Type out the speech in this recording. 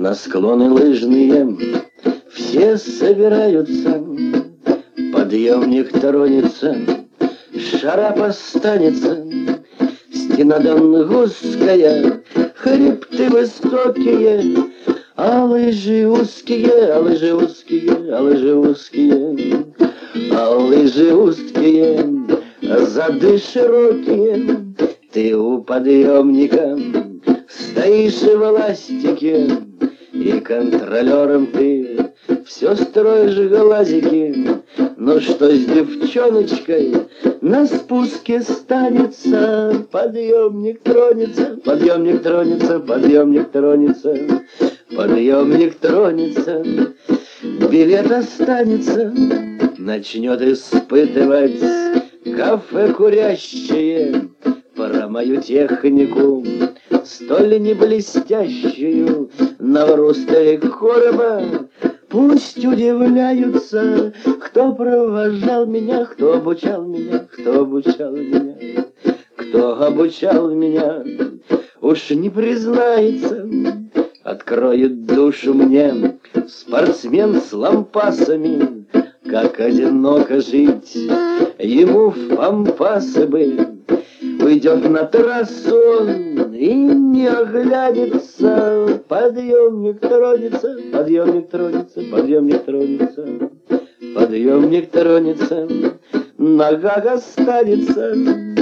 На склоны лыжные все собираются, подъемник тронется, шарап останется. Стена узкая, хребты высокие, а лыжи узкие, а лыжи узкие, а лыжи узкие, а лыжи узкие, зады широкие. Ты у подъемника стоишь в эластике, и контролером ты все строишь глазики. Ну что с девчоночкой на спуске станется? Подъемник тронется, подъемник тронется, подъемник тронется, подъемник тронется. Билет останется, начнет испытывать кафе курящее про мою технику, столь не блестящую, наврусты короба. Пусть удивляются, кто провожал меня, кто обучал меня, кто обучал меня, кто обучал меня. Уж не признается, откроет душу мне спортсмен с лампасами. Как одиноко жить ему в пампасы бы. Уйдет на трассу он и не оглянется. Подъемник тронется, подъемник тронется, подъемник тронется, подъемник тронется. Нога останется.